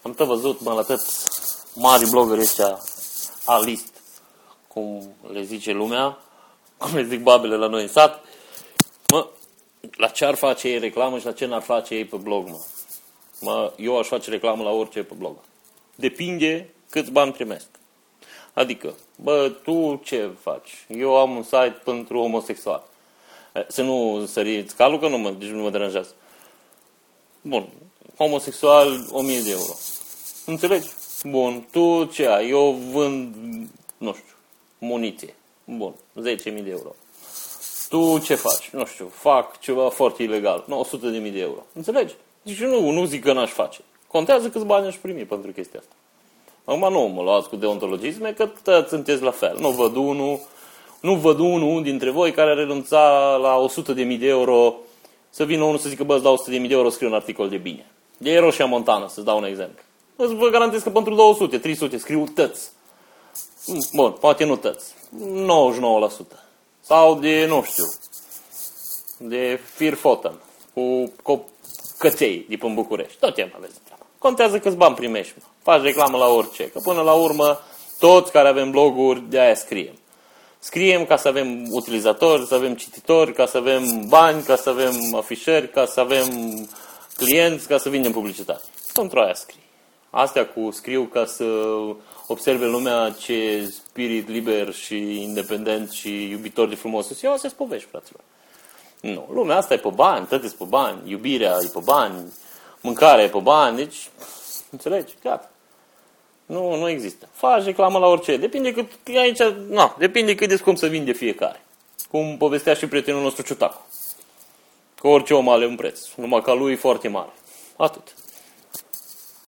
Am tot văzut, la atât mari blogări ăștia, A-list, cum le zice lumea, cum le zic babele la noi în sat, la ce ar face ei reclamă și la ce n-ar face ei pe blog, eu aș face reclamă la orice pe blog. Depinde câți bani primesc. Adică, tu ce faci? Eu am un site pentru homosexual. Să nu săriți calul, că deci nu mă deranjează. Bun, homosexual, 1000 de euro. Înțelegi? Bun, tu ce ai? Eu vând, nu știu, muniție. Bun, 10.000 de euro. Tu ce faci? Nu știu, fac ceva foarte ilegal. 100.000 de euro. Înțelegi? Deci nu zic că n-aș face. Contează câți bani aș primi pentru chestia asta. Acum nu mă luați cu deontologisme, că toți sunteți la fel. Nu văd unul dintre voi care renunța la 100.000 de euro să vină unul să zică, îți dau 100.000 de euro, scriu un articol de bine. E Roșia Montană, să-ți dau un exemplu. Vă garantez că pentru 200, 300 scriu tăți. Bun, poate nu tăți. 99%. Sau de, nu știu, de Firfoten, cu căței de până București. Tot timpul aveți treaba. Contează câți bani primești. Faci reclamă la orice. Că până la urmă, toți care avem bloguri, de aia scriem. Scriem ca să avem utilizatori, să avem cititori, ca să avem bani, ca să avem afișări, ca să avem clienți, ca să vindem publicitate. Pentru aia scrii. Astea cu scriu ca să observe lumea ce spirit liber și independent și iubitor de frumos sunt eu, astea-s povești, fraților. Nu, lumea asta e pe bani, tot e pe bani, iubirea e pe bani, mâncarea e pe bani, deci, înțelegi? Gata. Nu există. Faci reclamă la orice. Depinde cât de scump să vinde fiecare. Cum povestea și prietenul nostru Ciutacu. Că orice om are un preț. Numai ca lui e foarte mare. Atât.